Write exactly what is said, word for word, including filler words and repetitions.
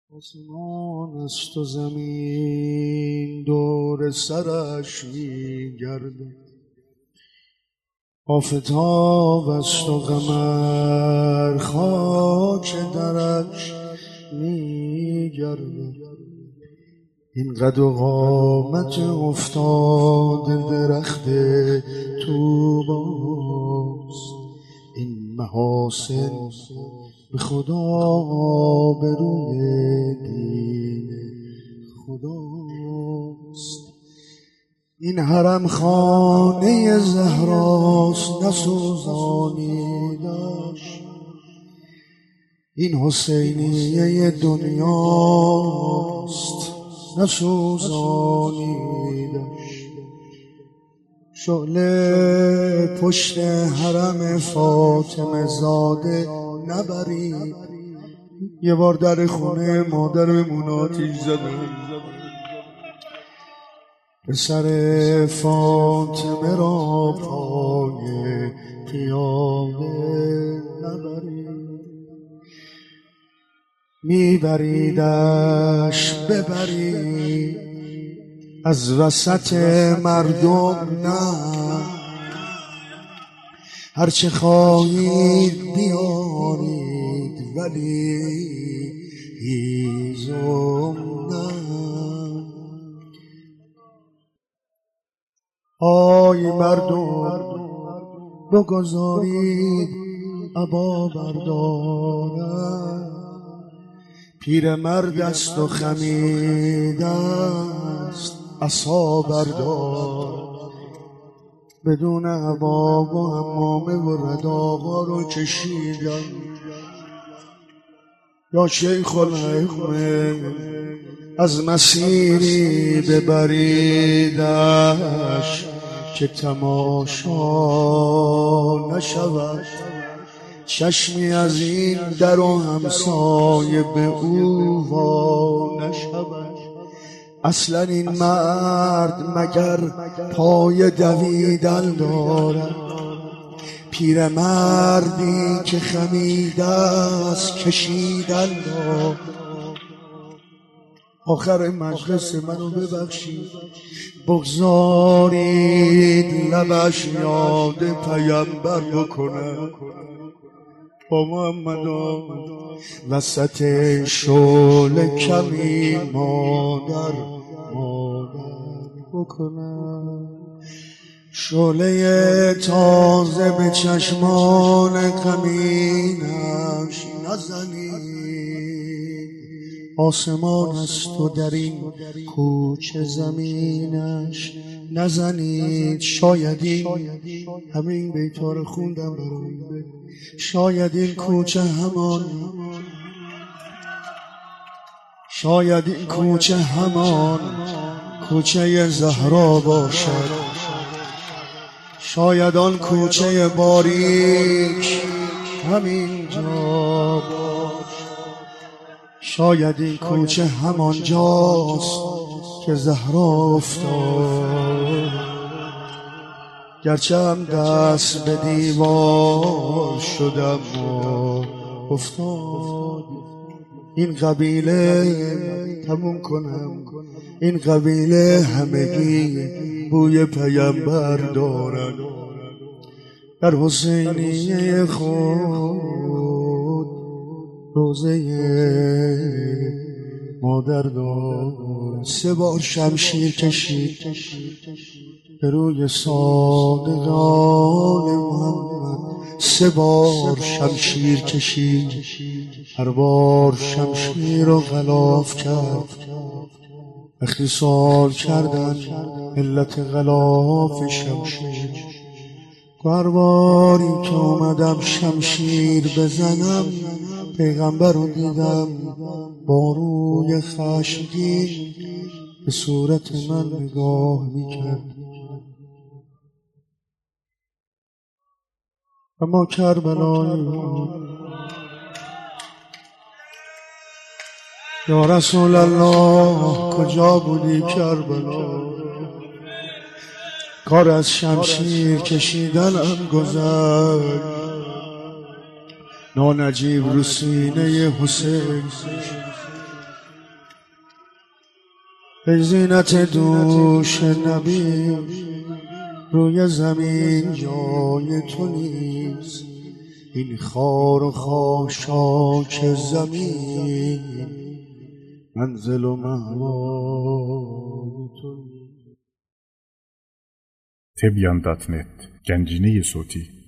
آسمان است و زمین دور سرش می‌گردد، آفتاب است و قمر خاک درش می‌گردد. این قد و قامت افتاده درخت طوباست، این محاسن به خدا به روی دین خداست. این حرم خانه زهراست نسوزانیدش، این حسینیه دنیاست نسوزانیدش. شعله پشت حرم فاطمه زاده نبرید، یه بار در خونه مادرمون آتیش زدن، پسر فاطمه را پای قیامه نبرید. میبریدش ببرید از وسط مردم نه، هرچه خواهید بیارید ولی هیزم نه. آی مردم بگذارید عبا بردارد، پیر مرد است و خمیده است عصا بردار. بدون عبا و عمامه و رداغا رو کشیدن. یا شیخ الحکمه از مسیری ببریدش که تماشا نشود، چشمی از این در و همسایه به او وا نشود. اصلا این مرد مگر پای دویدن دارد؟ پیر مردی که خمیده است کشیدن دارد. آخر مجلس منو ببخشید، بگذارید لبش یاد پیمبر بکنه. با محمد وسط شعله کمی مادر مادر بکنم. شعله تازه به چشمان غمینش نزنید، آسمان است و در این کوچه زمینش نزنید. شاید این همین بیتا رو خوندم برای شاید این کوچه همان شاید این کوچه همان کوچه زهرا باشد، شاید آن کوچه باریک همین جا باشد، شاید این کوچه همان جاست که زهرا افتاد. گرچه هم دست به دیوار شدم و افتاد. این قبیله تموم کنم، این قبیله همگی بوی پیمبر دارن. در حسینیه خود روزه مادر دارن. سه بار شمشیر کشید به روی صادقان محمد، سه بار شمشیر کشید، هر بار شمشیر رو غلاف کرد. وقتی سوال کردن علت غلاف شمشیر، هر باری که اومدم شمشیر بزنم پیغمبر رو دیدم با روی خشمگین به صورت من نگاه میکرد. اما کربلای یا رسول الله کجا بودی کربلا؟ کار از شمشیر کشیدنم گذشت، نانجیب رو سینه حسین ای زینت دوش نبی روی زمین جای تو نیست، این خار و خاشاک زمین منزل و مأوای تو نیست. تبیان دات نت گنجینه صوتی